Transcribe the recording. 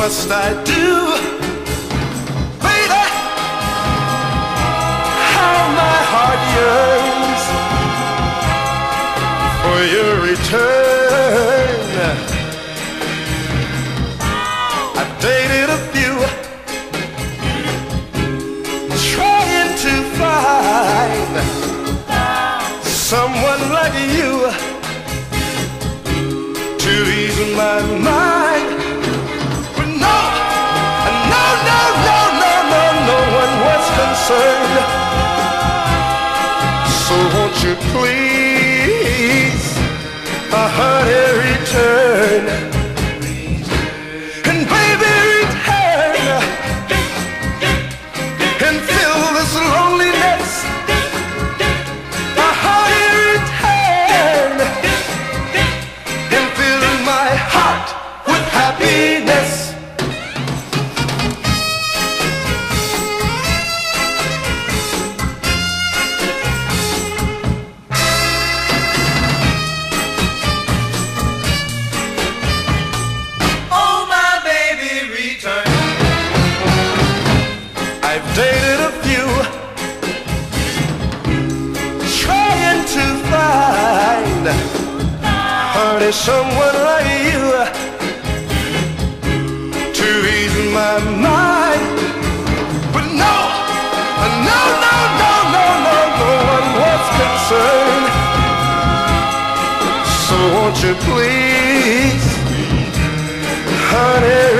must I do? Baby, how my heart yearns for your return. I've dated a few, trying to find someone like you to ease my mind. But no, no, no, no, no, no, no one was concerned. So won't you please, honey, return. And baby, return and fill this loneliness. Honey, return and fill my heart with happiness. I've dated a few, trying to find, honey, someone like you to ease my mind. But no, no, no, no, no, no, no one was concerned. So won't you please, honey,